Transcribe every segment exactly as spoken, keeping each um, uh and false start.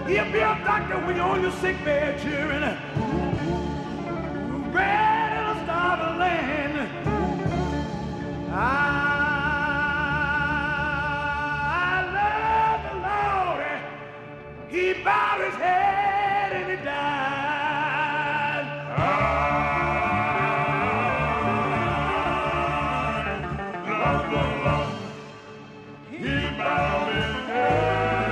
He'll be a doctor when you're on your sick bed, cheering. Bread in a starving land. I, I love the Lord. He bowed his head and he died. I love the Lord. He bowed his head.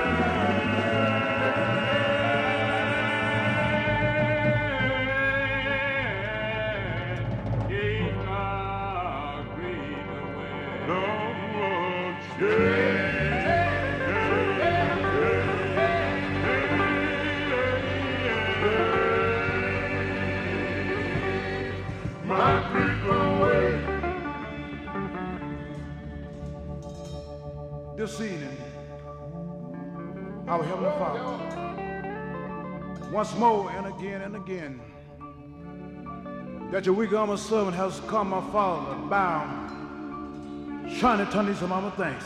This evening, our Heavenly Father, once more and again and again, that your weak armed servant has come, my Father, bound, trying to turn these mama thanks.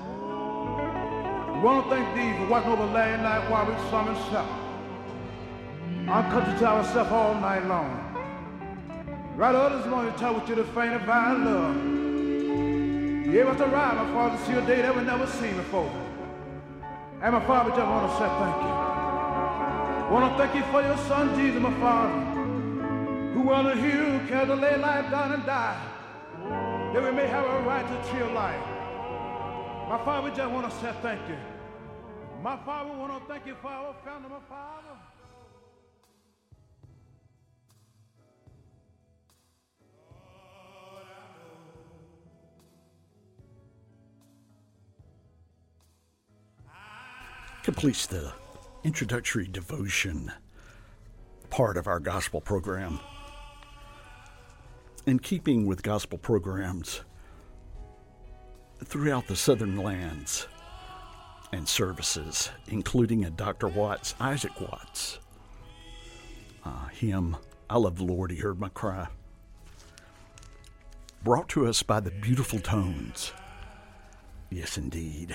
We want to thank thee for watching over land night while we some and shout. Unconscious to ourselves all night long. Right others want to tell with you the faint of our love. You gave us to ride, my Father, to see a day that we never seen before. And my Father, just want to say thank you. Want to thank you for your Son, Jesus, my Father, who on the hill cared to lay life down and die, that we may have a right to chill life. My Father, we just want to say thank you. My Father, we want to thank you for our family, my Father. Completes the introductory devotion part of our gospel program. In keeping with gospel programs throughout the southern lands and services, including a Doctor Watts, Isaac Watts, uh, hymn, I Love the Lord, He Heard My Cry, brought to us by the beautiful tones. Yes, indeed.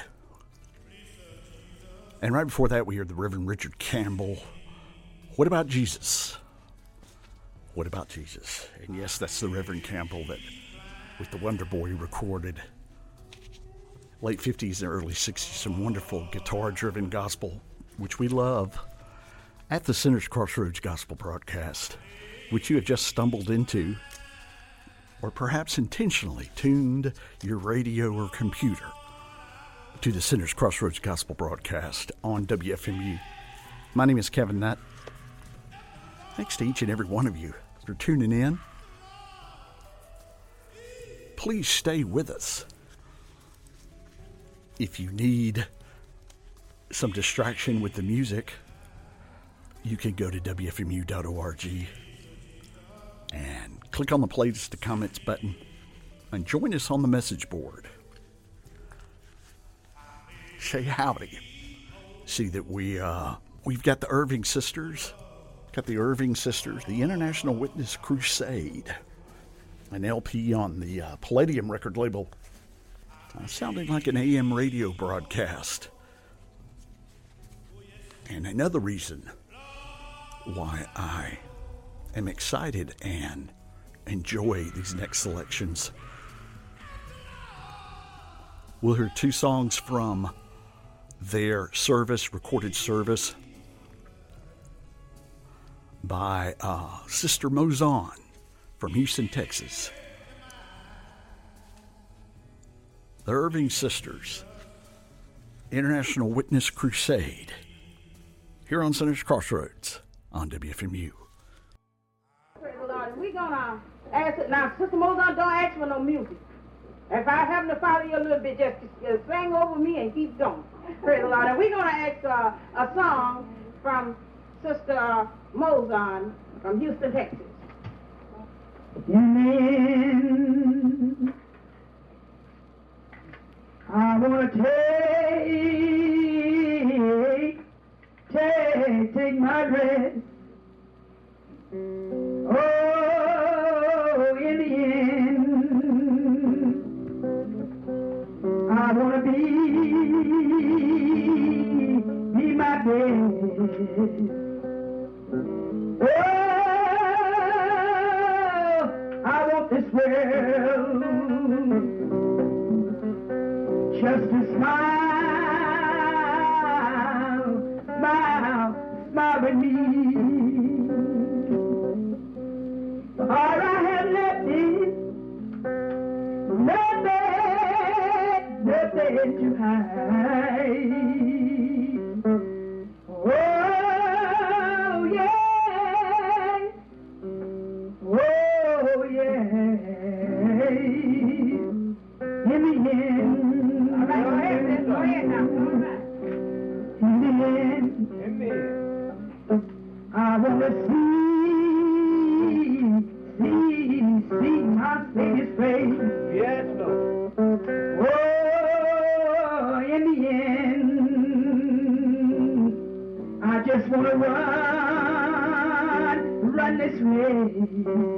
And right before that, we heard the Reverend Richard Campbell. What about Jesus? What about Jesus? And yes, that's the Reverend Campbell that, with the Wonder Boy, recorded late fifties and early sixties, some wonderful guitar-driven gospel, which we love, at the Sinners Crossroads Gospel Broadcast, which you have just stumbled into, or perhaps intentionally tuned your radio or computer to the Sinners Crossroads Gospel Broadcast on W F M U. My name is Kevin Nutt. Thanks to each and every one of you for tuning in. Please stay with us. If you need some distraction with the music, you can go to W F M U dot org and click on the playlist to comments button and join us on the message board. Say howdy. See that we, uh, we've got the Irving Sisters, got the Irving Sisters, the International Witness Crusade, an L P on the uh, Palladium record label, uh, sounding like an A M radio broadcast. And another reason why I am excited and enjoy these next selections. We'll hear two songs from their service, recorded service by uh, Sister Mozon from Houston, Texas. The Irving Sisters, International Witness Crusade, here on Sinners Crossroads on W F M U. Praise the Lord. We're going to ask it now. Sister Mozon, don't ask for no music. If I happen to follow you a little bit, just uh, sing over me and keep going. Praise the Lord. And we're going to ask uh, a song from Sister Mozon from Houston, Texas. Amen. I want to take, take, take my rest. Oh, in the end, I want to be, be my head. Oh, I want this world just to smile, smile, smile with me. All I have left is nothing, nothing to hide. Oh, yeah. Oh, yeah. In the end. All right, go ahead, sis. Go ahead now. All right. In the end. Amen. I want to see, see, see my Savior's face. Yes, Lord. Oh, in the end, I just want to run, run this race.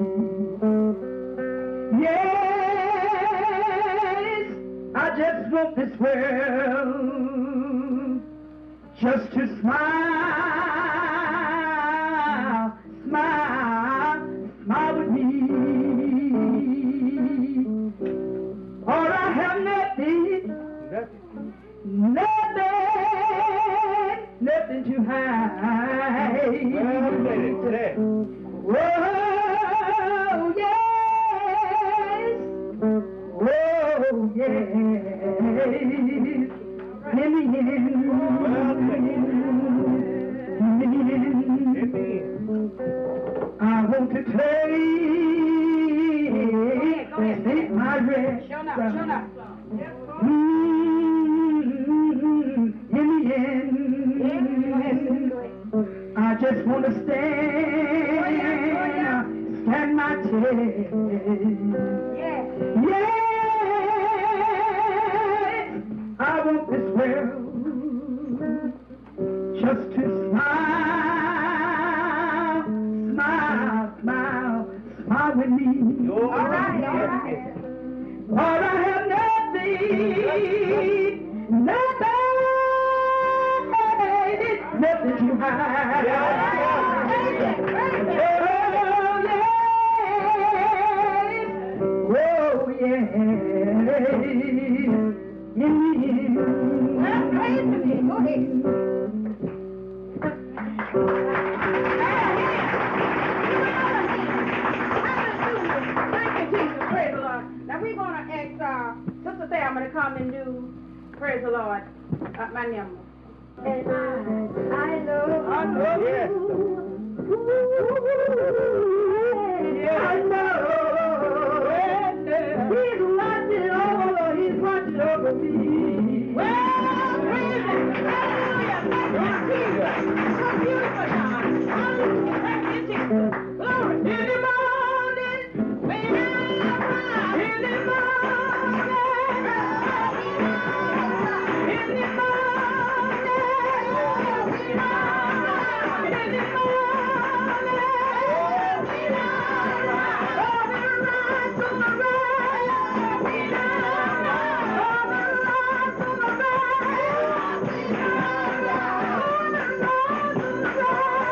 Yes, I just want this world just to smile, smile, smile with me. All I have nothing, nothing, nothing to hide. Well, said it, said it. Oh, yes. Oh, yes. In the end. In the end. Amen. I want to take, go ahead. take my rest. Show up, show up. Mm, in the end, Yeah, go ahead, sis. Go ahead. I just want to stand, Oh, yeah, oh, yeah. stand my test. Yeah. Yes, I want this world just to smile, smile, smile, smile with me. All All right, all right. All I have nothing, nothing, nothing to hide. Praise it, praise it. Oh, yes. Oh, yes. In the end. Well, praise the Lord. Go ahead. Thank you, Jesus. Praise the Lord. Now we're going to ask uh, Sister Thelma to come and do, praise the Lord, uh, my number. And I, I know, I know. Yes. I know. He's watching over, he's watching over me. Well, praise Him. Hallelujah. Thank you, Jesus. So beautiful, God. Hallelujah. Thank you, Jesus. Glory. In the morning, when I rise. In the morning. In the morning.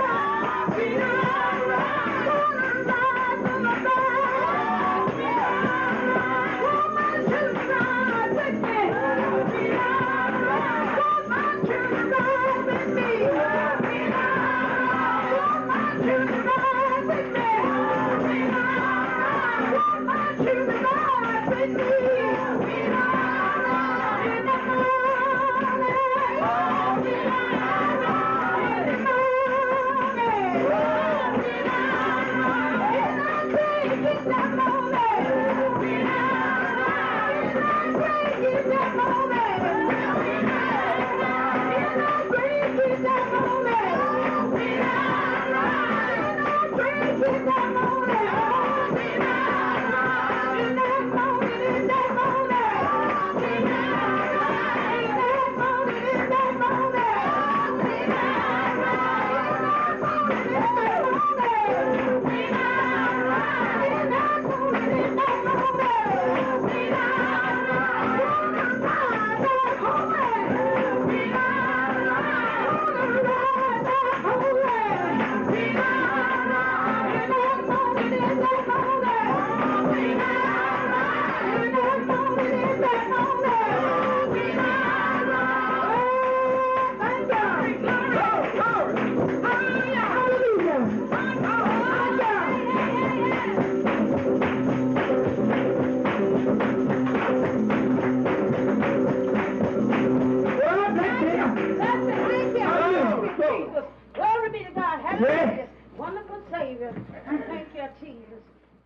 Hallelujah. Wonderful Savior. Thank you, Jesus.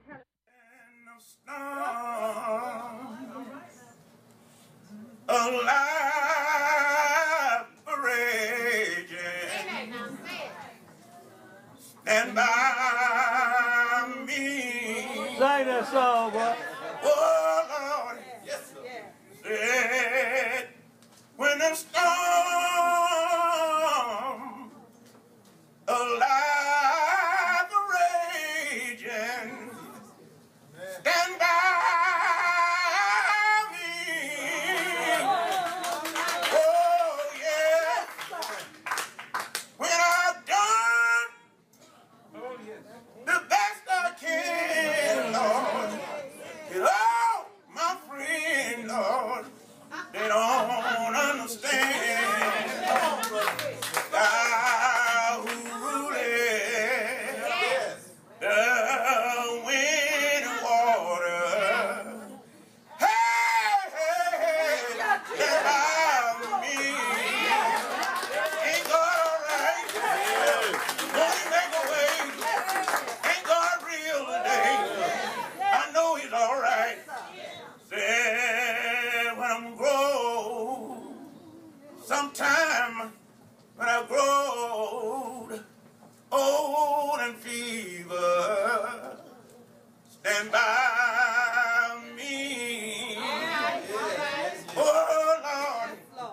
Alive, raging, stand by me. Sing that song, boy. Oh, Lord. Yes, sir. Said, when the storm alive, raging, stand by me. Oh, yeah. When I've done the best I can, Lord. You know, my friend, Lord, they don't understand. Thou who rulest the wind and water. Hey, hey, hey, stand by me. Ain't God all right? Won't he make a way? Ain't God real today? I know he's all right. Said when I'm grown, sometime when I grow old and fever, stand by me. Oh Lord,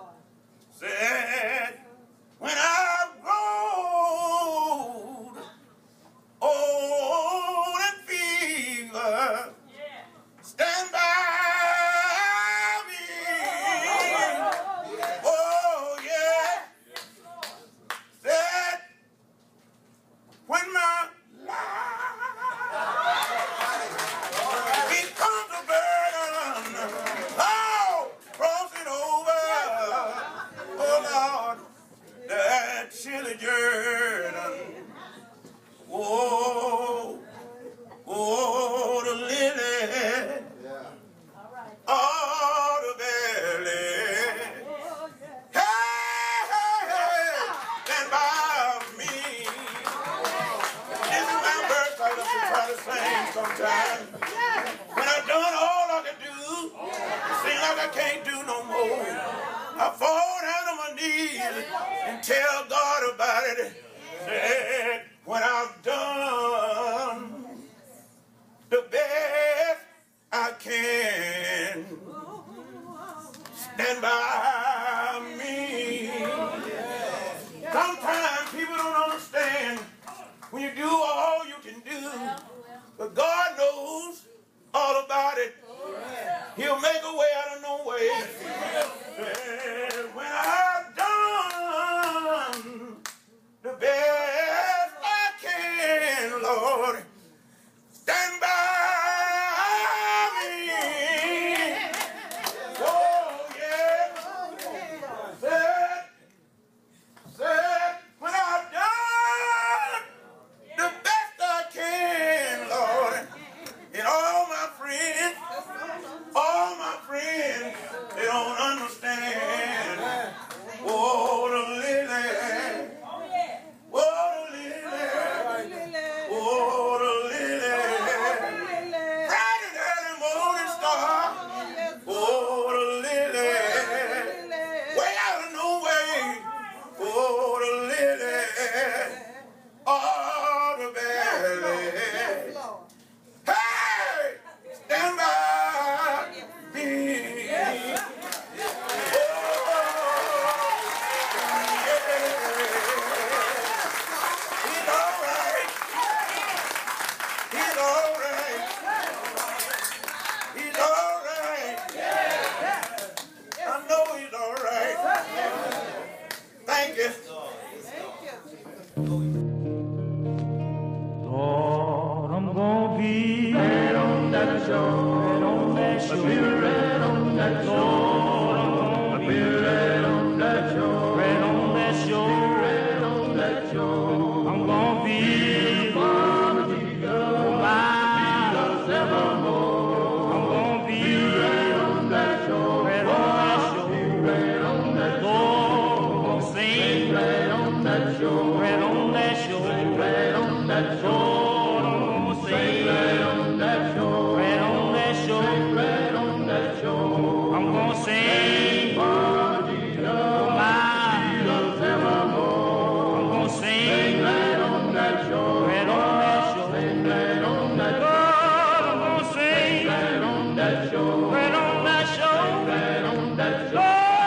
said when I've grown old and fever, stand by me. Oh, yeah. Said, when my life becomes a burden, oh, cross it over. Oh, Lord, that chilly journey. Oh, oh, the lily. Oh, the valley. Hey, hey, hey, stand by me. This is my verse I love to try to sing sometimes. When I've done all I can do, it seems like I can't do no more. I fall down on my knees and tell God about it. Said, when I've done the best I can, stand by me. Sometimes people don't understand when you do all you can do, but God knows all about it. He'll make a way out of no way. When I've done the best I can, Lord, stand by me. Oh, yeah. Said, said, when I've done the best I can, Lord, and all my friends, all my friends, they don't understand. Oh, the lily. Oh, the lily. Oh, the lily. Bright and early morning star. Oh, the lily. Way out of no way. Oh, the lily. Oh, the valley. Hey, stand by me. He's all right. He's all right. He's all right. I know he's all right. Thank you. Lord, I'm gonna be right on that shore, right on that shore, right on that shore. I'm gonna be right on that shore, right on that shore, right on that shore. I'm gonna be for Jesus, miles evermore. I'm gonna be right on that shore, right on that shore, right on that shore. Sing right on that shore. shore, right on that shore, right on that shore. I'm gonna sing right on that shore, right on that shore, right on that shore. I'm gonna sing for Jesus, my Jesus evermore. I'm gonna sing right on that shore, right on that shore, right on that shore. I'm gonna sing right on that shore, right on that shore, right on that shore.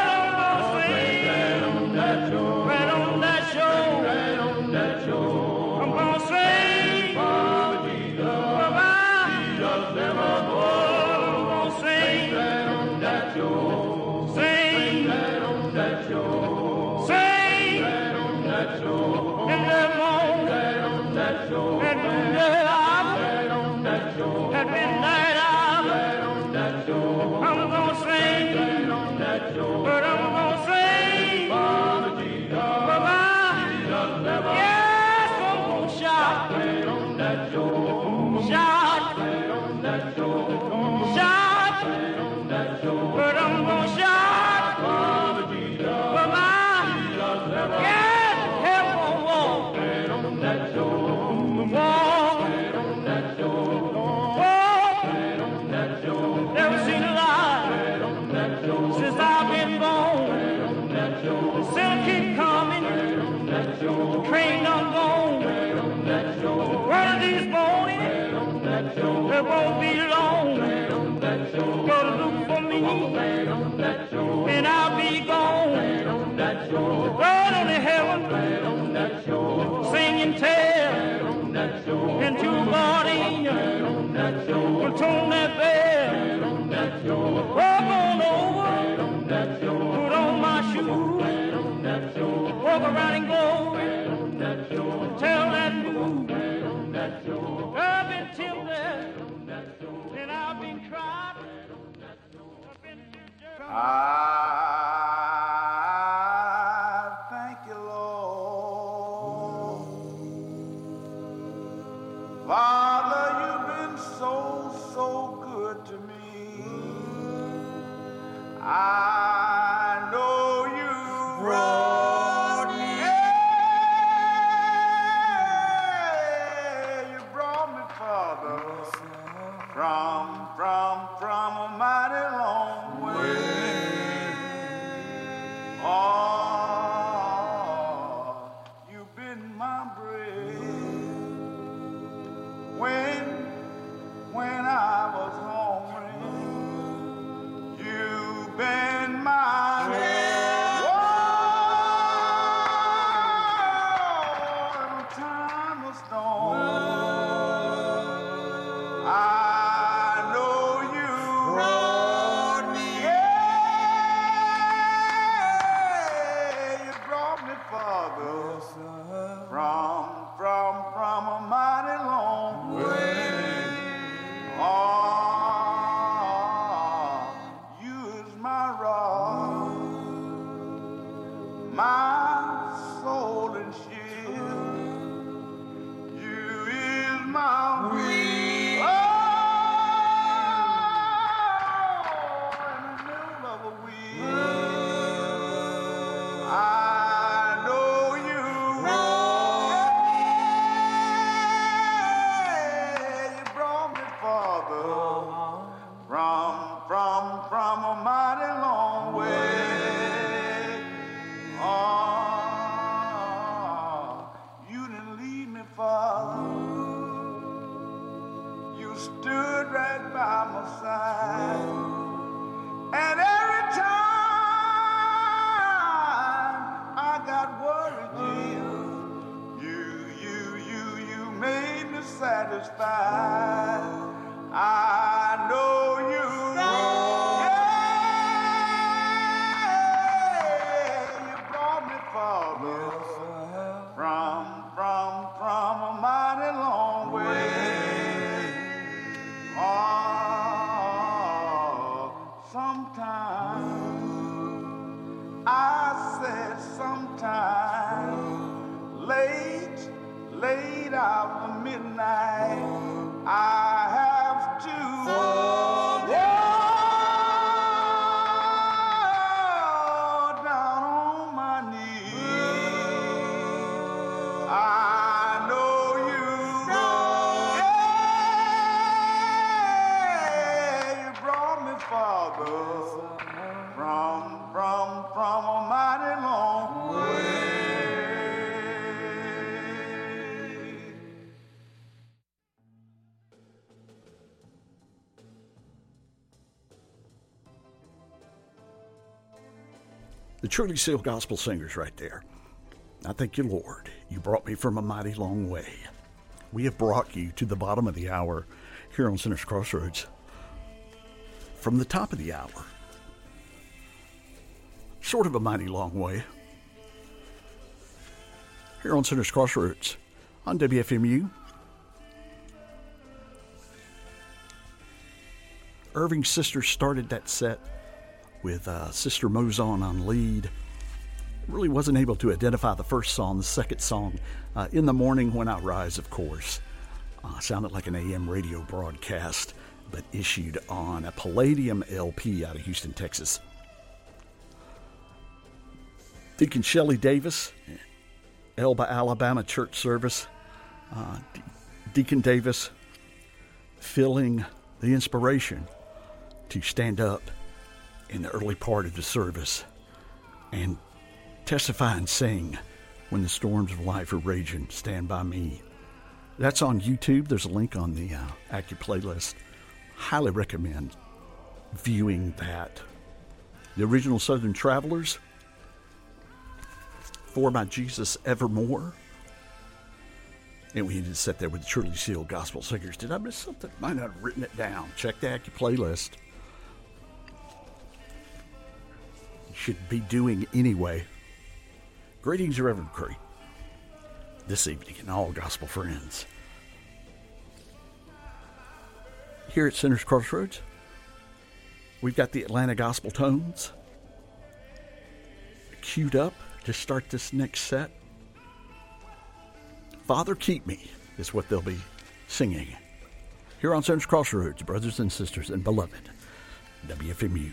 I'm gonna sing for Jesus, for my Jesus evermore. I'm gonna sing right on that shore, sing right on that shore, sing right on that shore, in the morning, right on that shore, at noonday hour, right on that shore, at midnight hour, right on that shore. I'm gonna sing right on that shore, but I'm gonna sing for Jesus, for my Jesus evermore. Yeah. Shout right on that shore, shout right on that shore, shout right on that shore. But I'm gonna shout for Jesus, for my Jesus evermore. Yes, help on walk right on that shore, walk right on that shore, walk right on that shore. Never seen a light right on that shore since I've been born. Right on that shore, the sun keep coming right on that shore, the train done gone. One of these mornings, it won't be long. Gonna look for me, and I'll be gone. Right on to heaven, singing tell, and to God angel, will tone that bell. Walk on over, put on my shoes, walk around and go, tell that mood. I've been tilted, and I've been tried. I've been I thank you, Lord. Father, you've been so, so good to me. I know you brought me. From, from, from a mighty long way. Oh, you've been my bread. When, when I was hungry, you've been my bread. Oh, in a time of storm, I From, from, from a mighty long way. Oh, you is my rock, my soul and shield. You is my will. Oh, in the middle of a wheel. I From, from, from a mighty long way. Oh, you didn't leave me, Father. You stood right by my side. And every time I got worried, you, you, you, you made me satisfied. I know you. Yeah, you brought me, Father, from, from, from a mighty long way. Oh, sometimes I said sometimes late, late out of midnight, I have to oh, down on my knees. The Truly Sealed Gospel Singers right there. I thank you, Lord. You brought me from a mighty long way. We have brought you to the bottom of the hour here on Sinners Crossroads. From the top of the hour, sort of a mighty long way, here on Sinners Crossroads on W F M U. Irving's Sisters started that set with uh, Sister Mozon on lead. Really wasn't able to identify the first song. The second song, uh, In the Morning When I Rise, of course, uh, sounded like an A M radio broadcast, but issued on a Palladium L P out of Houston, Texas. Deacon Shelley Davis, Elba, Alabama church service. Uh, De- Deacon Davis feeling the inspiration to stand up in the early part of the service and testify and sing When the Storms of Life Are Raging, Stand By Me. That's on YouTube. There's a link on the uh, Active playlist. Highly recommend viewing that. The original Southern Travelers, For My Jesus Evermore. And we ended to sit there with the Truly Sealed Gospel Singers. Did I miss something? Might not have written it down. Check the Active playlist. Should be doing anyway. Greetings, Reverend Cree, this evening, and all gospel friends. Here at Sinners Crossroads, we've got the Atlanta Gospel Tones queued up to start this next set. Father, Keep Me is what they'll be singing here on Sinners Crossroads, brothers and sisters and beloved W F M U.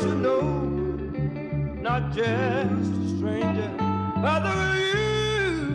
Just a stranger, Father, will you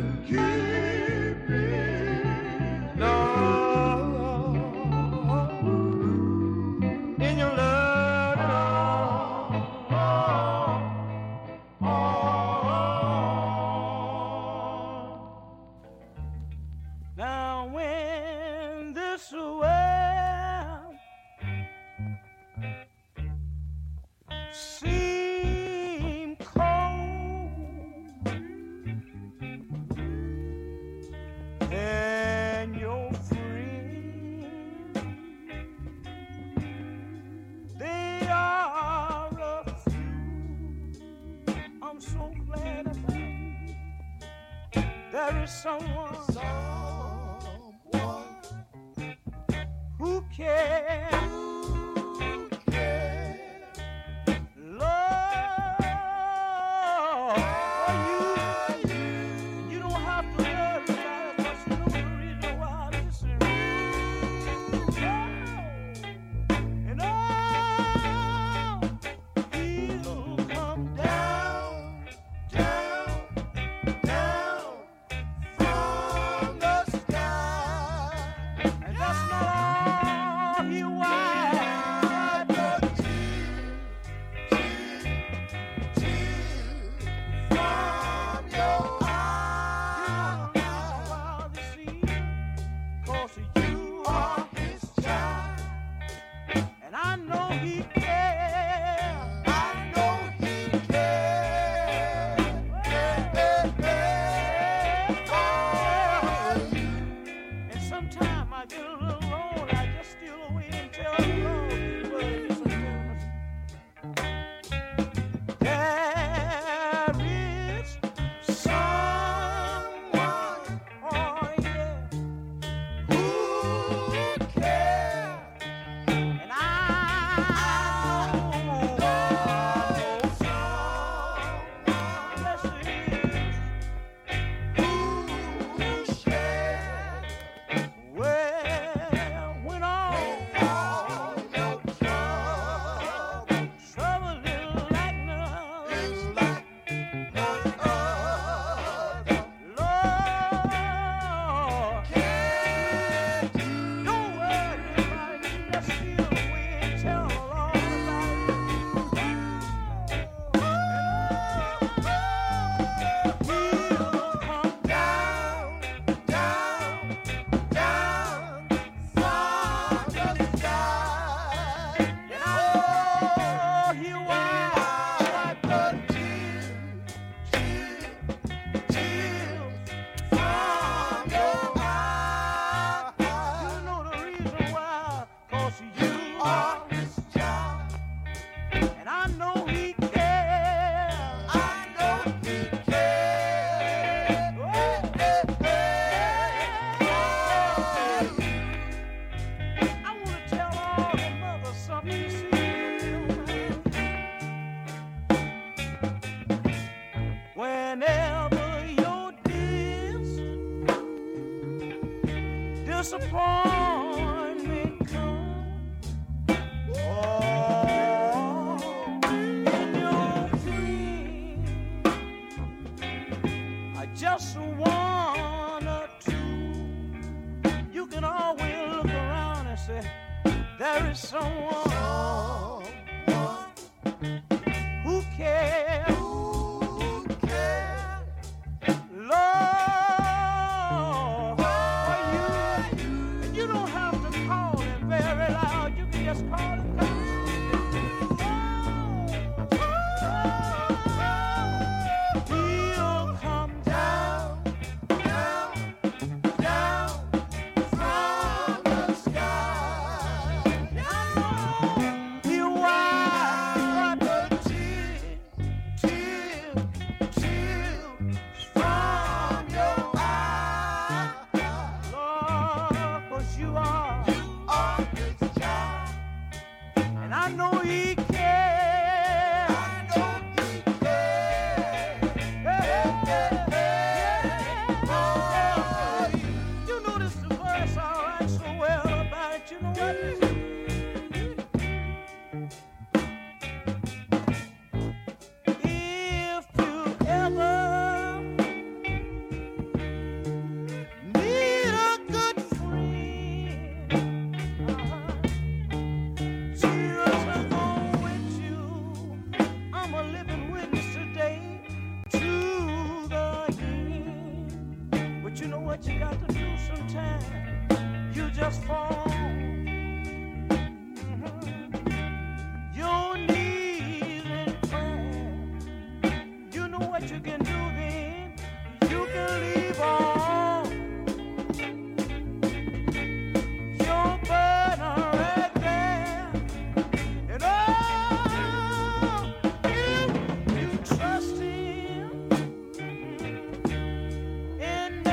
there is someone, someone who cares. Who cares. Lord, for you. You don't have to worry about it, 'cause you know the reason why. Listen. And oh, he'll come down, down, down from the sky. And that's not all he wants, but tears, tears, tears from your eyes. While they see, 'cause you are his child. And I know he cares. I know he cares. And sometimes I get a little lonely. I just steal away and tell the Lord these words sometimes. There is someone, oh yeah, who cares. And I know someone, yes it is, who shares. Well, when all your trouble, trouble is like none, is like none other. Lord, can't you don't worry about it. You just steal away and tell the Lord about it. He'll come down, down, down from the sky. And I know he wipe the tears, tears, tears from your eyes. You know the reason why, 'cause you are his child. And I know he cares. I know he cares. Oh, eh, eh. I want to tell all the mothers something. You see, whenever your dis disappointment comes, oh, in your dream, I just one or two, you can always look around and say, there is someone, who cares, who cares, Lord, for you. And you don't have to call him very loud, you can just call him. He'll come down, down, down from the sky. And I know he'll wipe the tears, tears, tears from your eyes. Lord, 'cause you are, you are his child. And I know he cares. I know he cares. Hey, hey, hey, hey. You know this the verse I write so well about it. You know what? If you ever need a good friend, uh-huh, tears are gone with you. I'm a living witness today to the end. But you know what you got to do sometimes? You just fall. Mhm. Your knees in prayer. You know what you can do then? You can leave all your burden right there. And oh, you, you trust him in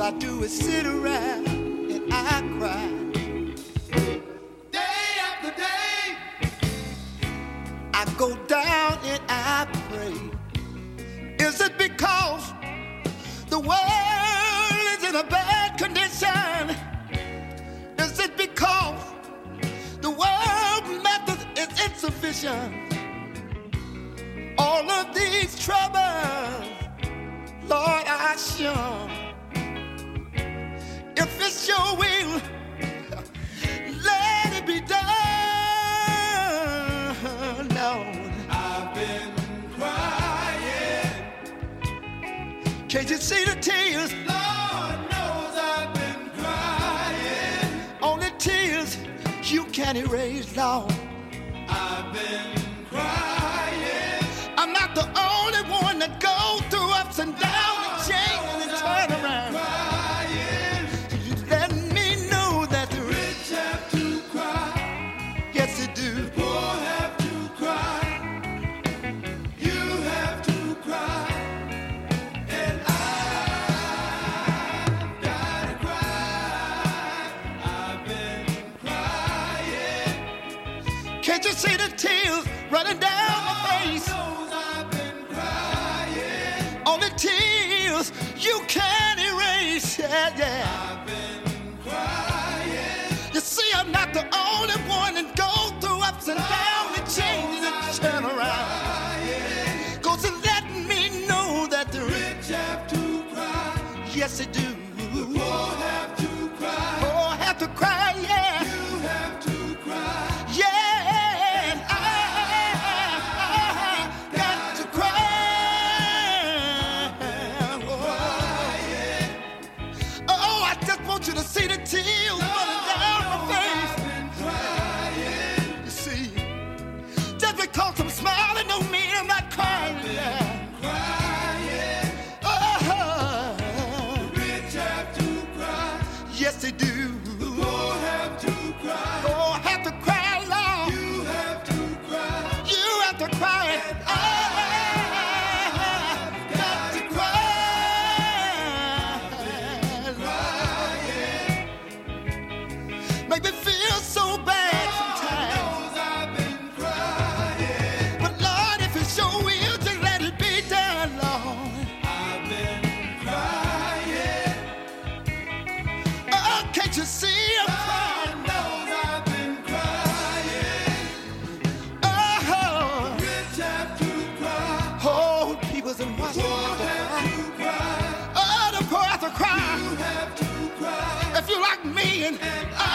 I do is sit around and I cry. Day after day, I go down and I pray. Is it because the world is in a bad condition? Is it because the world method is insufficient? All of these troubles, Lord, I shun. If it's your will, let it be done. No, I've been crying. Can't you see the tears? Lord knows I've been crying. Only tears you can't erase, Lord. I've been crying. I'm not the only one that goes through ups and downs and changes and turn around. You let me know that the rich have to cry. Yes, they do. The poor have to cry. You have to cry. And I've gotta cry. I've been crying. Can't you see the tears running down my face? Tears you can't erase, yeah, yeah. I've been crying. You see, I'm not the only one that goes through ups and downs and changes and turn around. Cause it let me know that the rich have to cry. Yes, they do. The poor have to cry. Poor have to cry, yeah. You have to cry. Yeah, and I, I got to cry. You to see the tears running down my face. You see, just because I'm smiling don't mean I'm not crying. Crying. Oh, the rich have to cry. Yes, they do. The poor have to cry. Oh, have to cry, Lord. You have to cry. You have to cry. And I got to cry. Make me feel so bad sometimes. I've been crying. But Lord, if it's your will, just let it be done, Lord. I've been crying. Oh, can't you see I'm crying? Lord knows I've been crying. Oh, rich have to cry. Oh, people's in Washington have to cry. Oh, the poor have to cry. You have to cry. If you like me and I.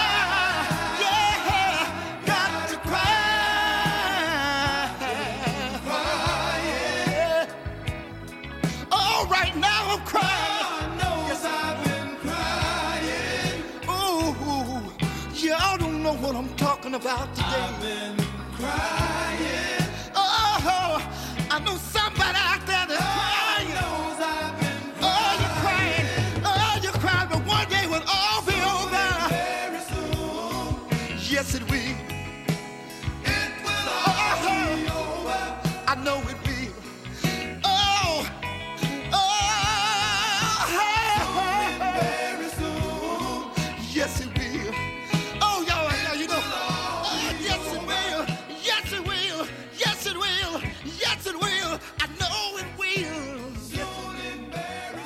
Right now I'm crying. God knows I've been crying. Ooh, y'all don't know what I'm talking about today. I've been crying. Oh, I know somebody out there that's crying. God knows I've been crying. Oh, you're crying. Oh, you're crying. But one day will all be over. Very soon. Yes, it will. It will all oh, be over. I know it will. Yes, it will. Oh, y'all, you know. Oh, yes, it will. Yes, it will. Yes, it will. Yes, it will. I know it will. Soon very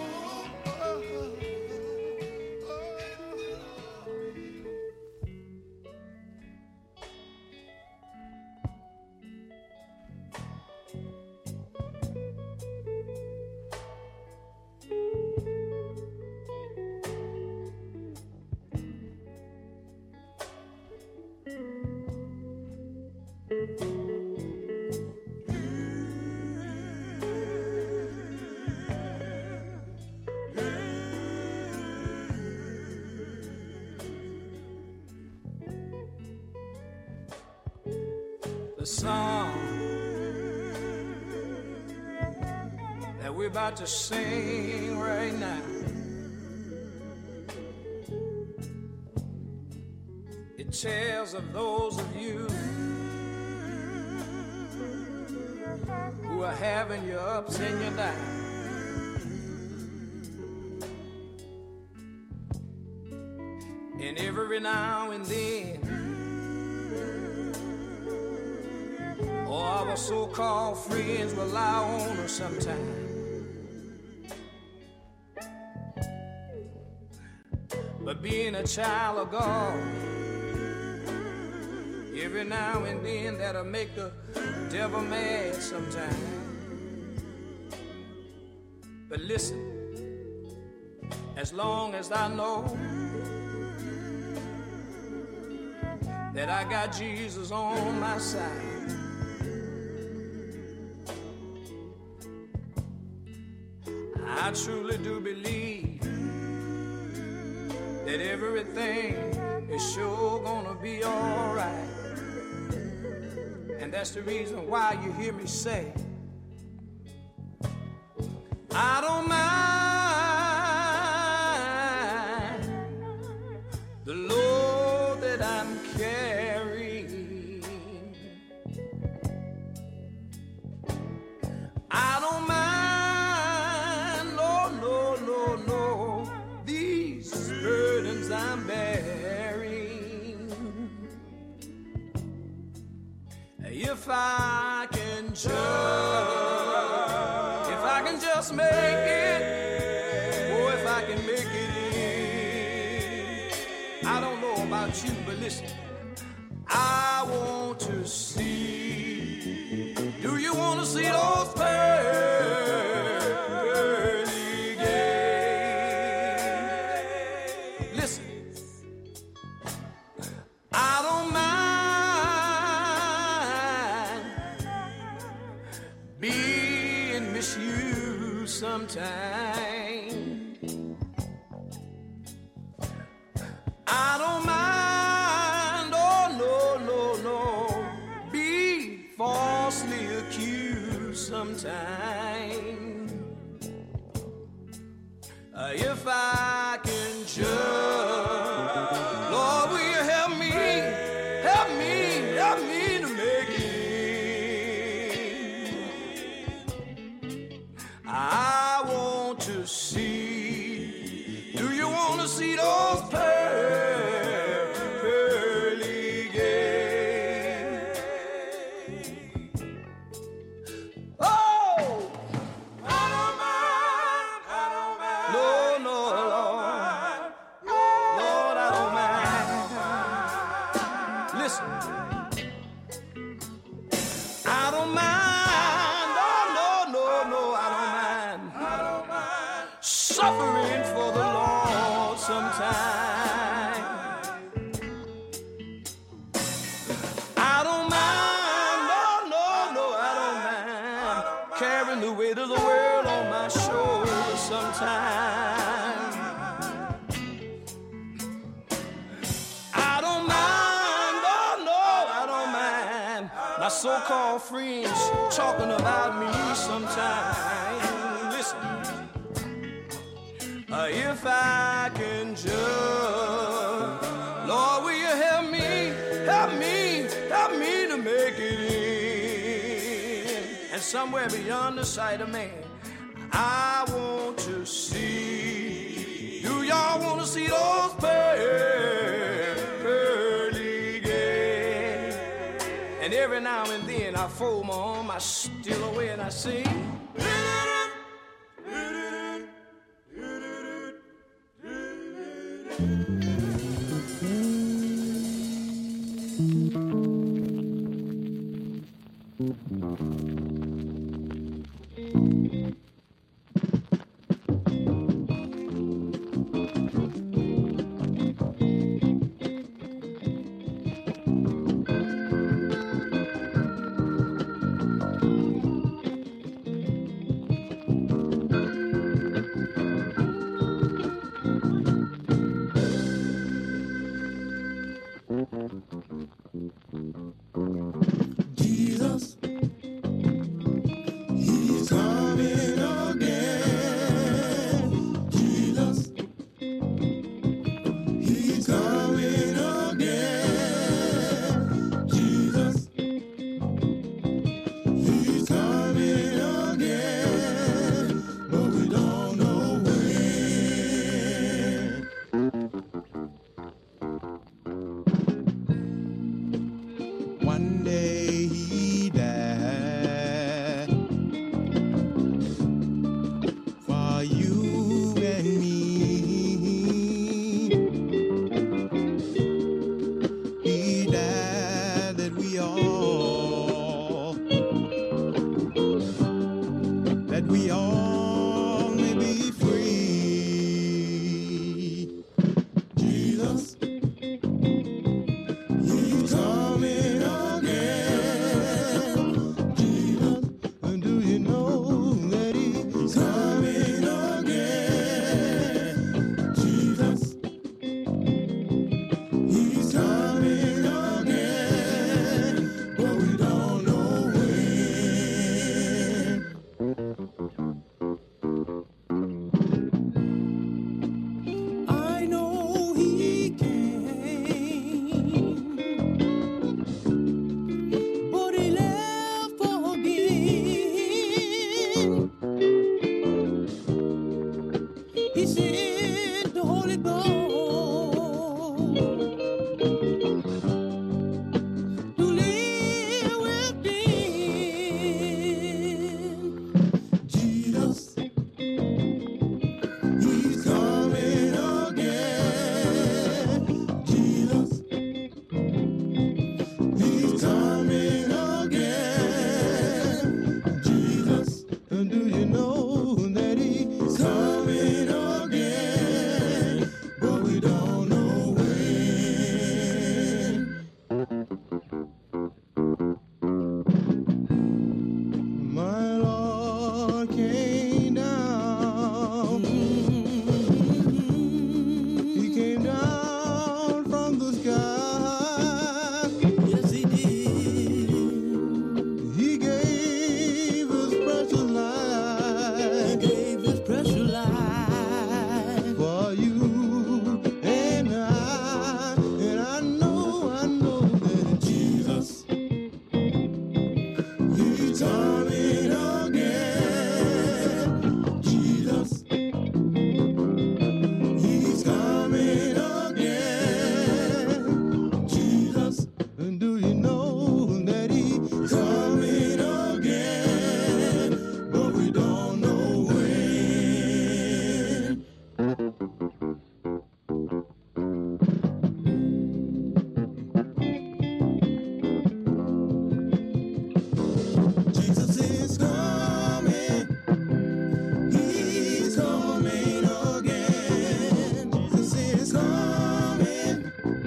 The song that we're about to sing right now, it tells of those of you who are having your ups and your downs. And every now and then, all our so-called friends will lie on us sometime. But being a child of God, every now and then that'll make the devil mad sometime. But listen, as long as I know that I got Jesus on my side, I truly do believe that everything is sure gonna be all right. And that's the reason why you hear me say, I don't mind the load that I'm carrying. I don't mind, no, no, no, no, these burdens I'm bearing. If I can just, if I can just make it, oh, if I can make it in. I don't know about you, but listen, I want to see. Do you want to see those pearly gates? Listen, I don't mind being misused sometime. I don't mind, oh no, no, no, be falsely accused sometime. Uh, if I can just, Lord, will you help me, help me, help me to make it. I want to see, do you want to see those pearl, pearly gates? Oh! I don't mind, I don't mind. No, no, Lord. Lord, I don't mind. Listen. I don't mind, no, no, no, no, I don't mind. I don't mind suffering for the Lord sometime. I don't mind, no, no, no, I don't mind carrying the weight of the world on my shoulders sometime. I don't mind, no, no, I don't mind my so-called friends talking about me sometime. Listen, uh, if I can just, Lord, will you help me, help me, help me to make it in. And somewhere beyond the sight of man, I want to see. Do y'all want to see those pearl, pearly gates? And every now and then I fold my arm, I steal away and I sing. sent the Holy Ghost to live within. Jesus, He's coming again. Jesus, He's coming again. Jesus, and do you know that He's coming again? But we don't know when. My Lord came down. He came down from the sky. Yes, He did. He gave His precious life. He gave His precious life for you and I. And I know, I know that Jesus, He's coming again. Jesus, He's coming again. Jesus, and do you know that He's coming again? But we don't know when. Jesus is coming. He's coming again. Jesus is coming.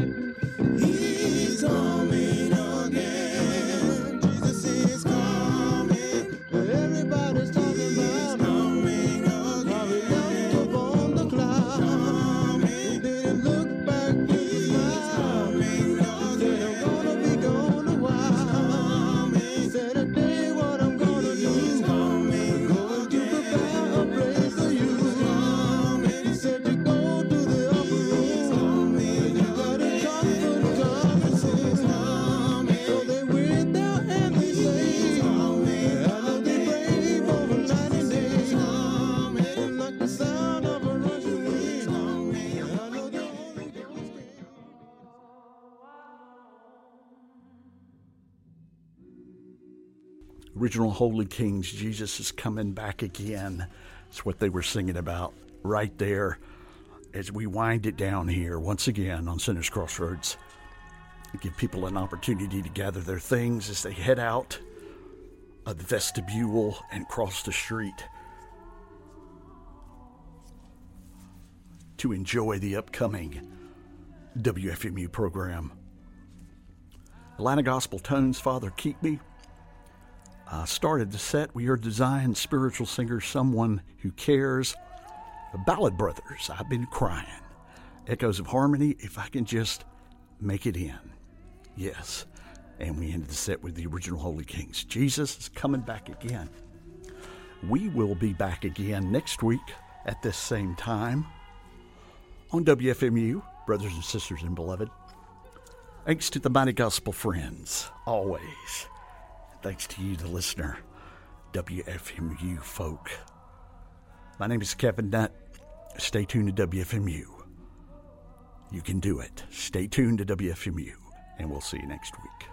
He's coming again. Jesus is coming. Everybody's talking about coming again. Hurry up on the cloud. Then look back with a smile. Said I'm gonna be gone a while. Said today what I'm gonna do. Going to prepare a place for you. He said you go to the upper room. And you got a comfort coming soon. So they went there and they say, I know they brave over night and day. Like the sound of a rushing wind. I know the Holy Ghost came. Original Holy Kings, Jesus is coming back again. It's what they were singing about right there as we wind it down here once again on Sinners Crossroads. We give people an opportunity to gather their things as they head out of the vestibule and cross the street to enjoy the upcoming W F M U program. Atlanta Gospel Tones, Father Keep Me. Uh, started the set. We heard the Zion spiritual singer, Someone Who Cares. The Ballad Brothers, I've Been Crying. Echoes of Harmony, If I Can Just Make It In. Yes. And we ended the set with the Original Holy Kings. Jesus is coming back again. We will be back again next week at this same time on W F M U, brothers and sisters and beloved. Thanks to the mighty gospel friends, always. Thanks to you, the listener, W F M U folk. My name is Kevin Nutt. Stay tuned to W F M U. You can do it. Stay tuned to W F M U, and we'll see you next week.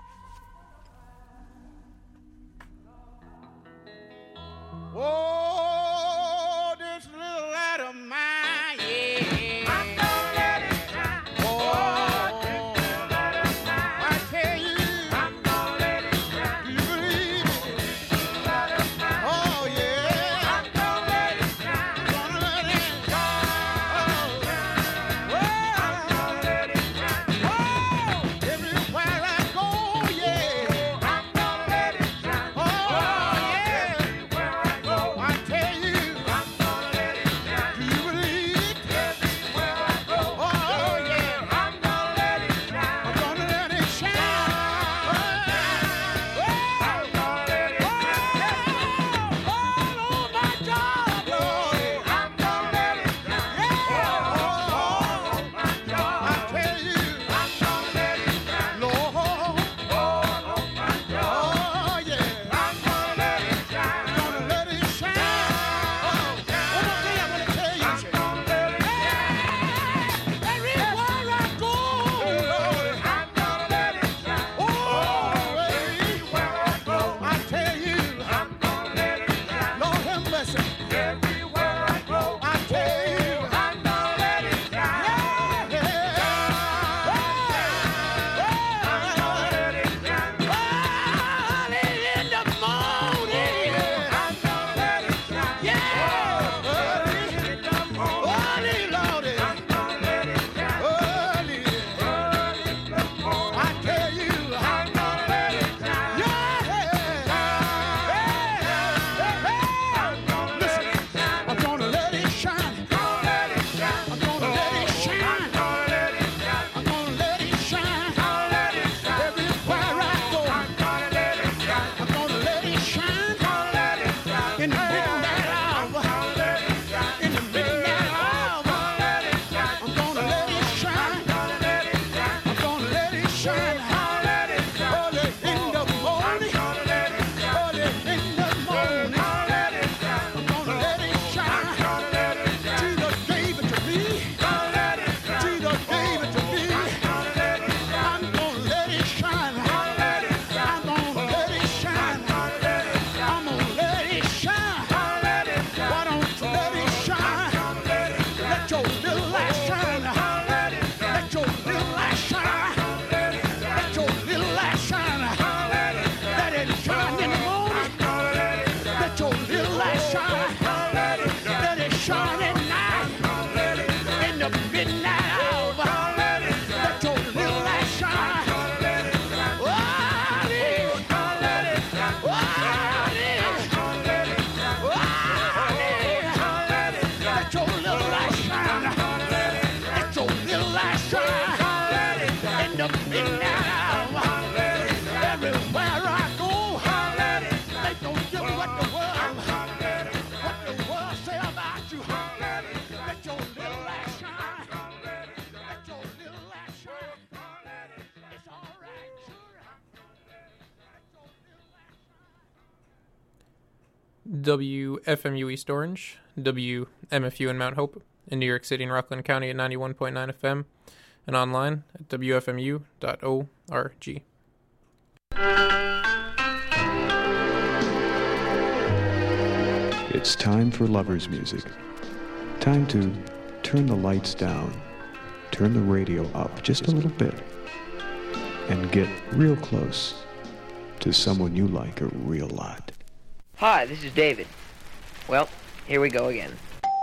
Oh, this little light of mine, yeah. I'm gonna let it shine. Oh, this little light of mine. I tell you, I'm gonna let it shine. Do you believe it? This little light of mine. Oh, yeah. I'm gonna let it shine. Gonna let it shine. Oh, I'm gonna let it shine. Oh, everywhere I go, yeah. I'm gonna let it shine. Oh, yeah. Everywhere I go, I tell you, I'm gonna let it shine. Do you believe it? W F M U East Orange, W M F U in Mount Hope, in New York City and Rockland County at ninety-one point nine F M, and online at w f m u dot org. It's time for lovers music. Time to turn the lights down, turn the radio up just a little bit, and get real close to someone you like a real lot. Hi, this is David. Well, here we go again.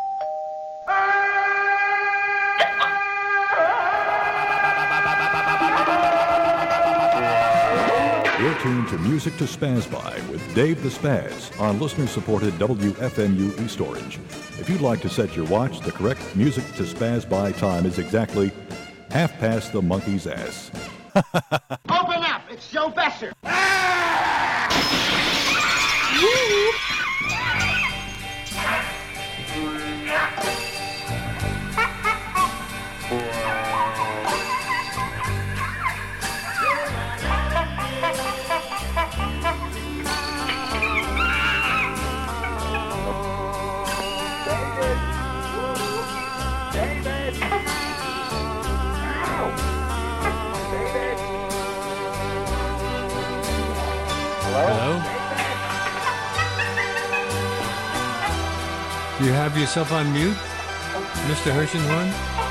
You're tuned to Music to Spaz By with Dave the Spaz on listener-supported W F M U East Orange. If you'd like to set your watch, the correct Music to Spaz By time is exactly half past the monkey's ass. Open up! It's Joe Besser! Hello? You have yourself on mute, Mister Hershenhorn?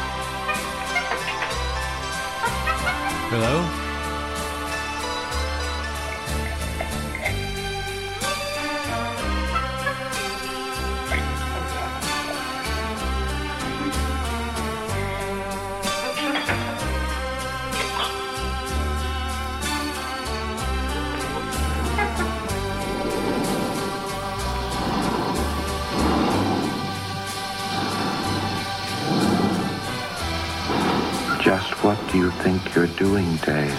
Hello? What do you think you're doing, Dave?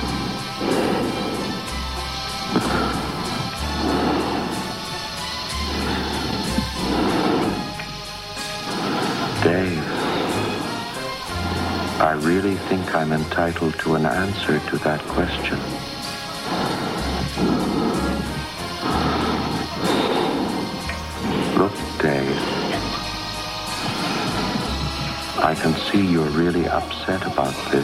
Dave, I really think I'm entitled to an answer to that question. Look, Dave. I can see you're really upset about this.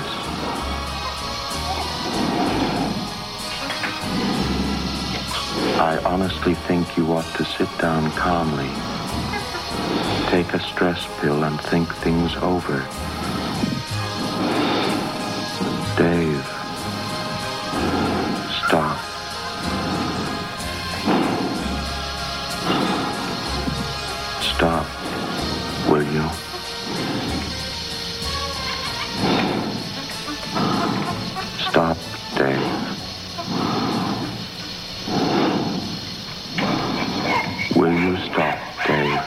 I honestly think you ought to sit down calmly, take a stress pill, and think things over. Dave, stop. Stop, will you? Stop, Dave. Will you stop, Dave?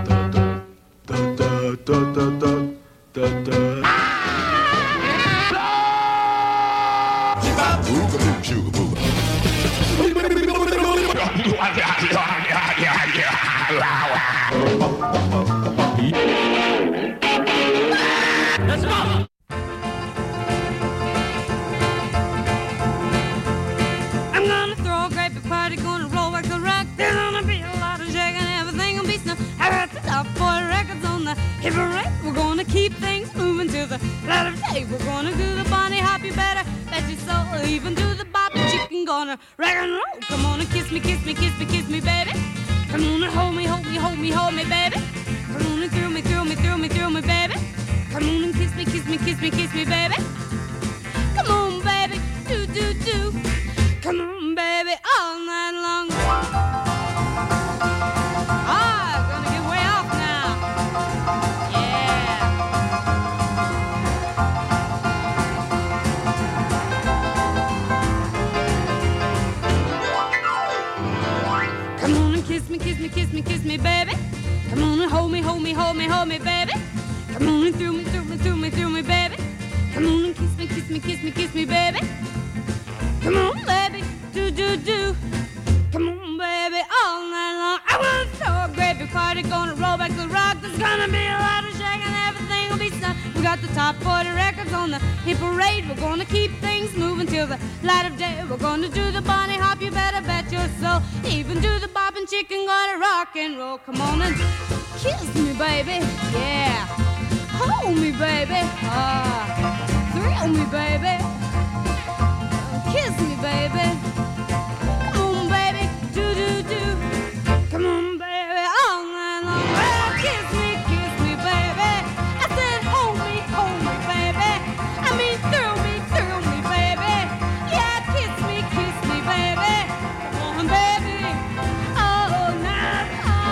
Let's go! We're gonna keep things moving to the light of day. We're gonna do the bunny hop, you better bet your soul. Even do the bop chicken, gonna rock and roll. Come on and kiss me, kiss me, kiss me, kiss me, baby. Come on and hold me, hold me, hold me, hold me, baby. Come on and thrill me, thrill me, thrill me, thrill me, baby. Come on and kiss me, kiss me, kiss me, kiss me, baby. Come on, baby, do, do, do. Come on, baby, all night long. Ah, gonna get way off now. Yeah. Come on and kiss me, kiss me, kiss me, kiss me, baby. Come on and hold me, hold me, hold me, hold me, baby. Come on and thrill me, thrill me, thrill me, thrill me, baby. Come on and kiss me, kiss me, kiss me, kiss me, baby. Come on, baby, do, do, do. Come on, baby, all night long. I wanna throw a great big party, gonna roll back the rock. There's gonna be a lot of shaking, everything will be son. We got the top forty records on the hit parade. We're gonna keep things moving till the light of day. We're gonna do the bunny hop, you better bet your soul. Even do the bobbing chicken, gonna rock and roll. Come on and kiss me, baby, yeah. Hold me, baby, ah, thrill me, baby. Kiss me, baby. Come on, baby, do do do. Come on, baby, all night long. Well, kiss me, kiss me, baby. I said, hold me, hold me, baby. I mean, thrill me, thrill me, baby. Yeah, kiss me, kiss me, baby. Come on, baby, all night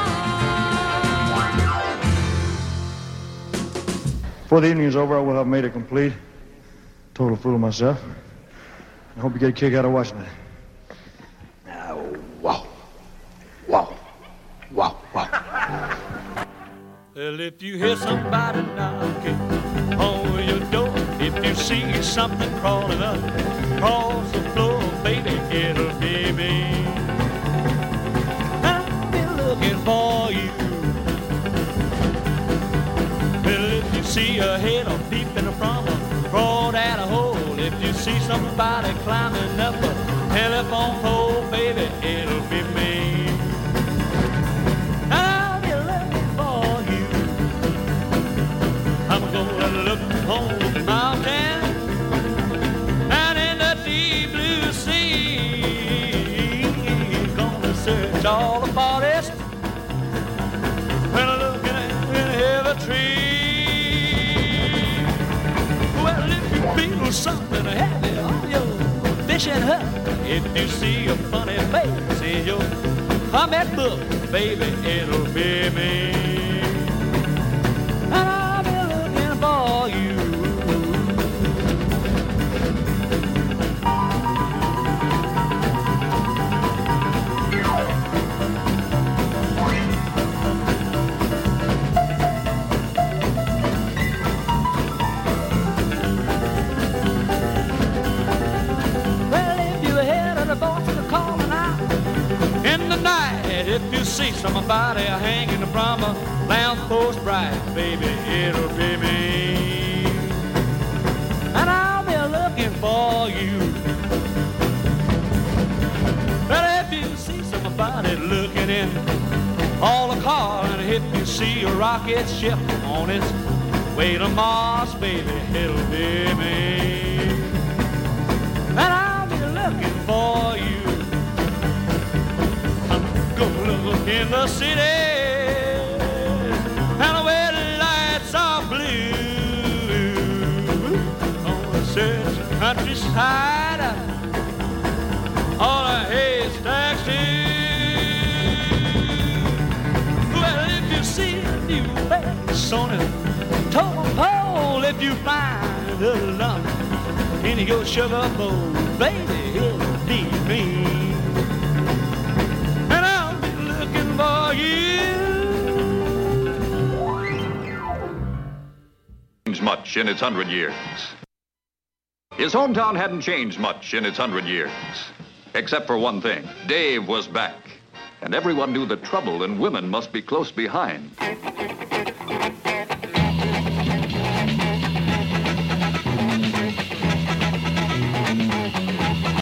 long. Before the evening is over, I will have made it complete. Total fool of myself. I hope you get a kick out of watching it. Oh, wow. Wow. Wow, wow. Well, if you hear somebody knocking on your door, if you see something crawling up across the floor, baby, it'll be me. I'll be looking for you. Well, if you see a head or peeping from a crawled out a hole, if you see somebody climbing up a telephone pole, baby, it'll be me. I'll be looking for you. I'm gonna look on the mountain and in the deep blue sea. Gonna search all the forest and look in every tree. Well, if you feel something heavy on your fishing hut, if you see a funny face in your comment book, baby, it'll be me. And I'll be looking for you. If you see somebody hanging from a lamp post bright, baby, it'll be me. And I'll be looking for you. But if you see somebody looking in all the car, and if you see a rocket ship on its way to Mars, baby, it'll be me. And I'll be looking for you. Gonna look in the city and where the lights are blue. Gonna search the countryside, all the haystacks too. Well, if you see a new face on a totem pole, if you find a lump in your sugar bowl, baby, it'll be me. For you. Changed much in its hundred years. His hometown hadn't changed much in its hundred years, except for one thing. Dave was back, and everyone knew that trouble and women must be close behind.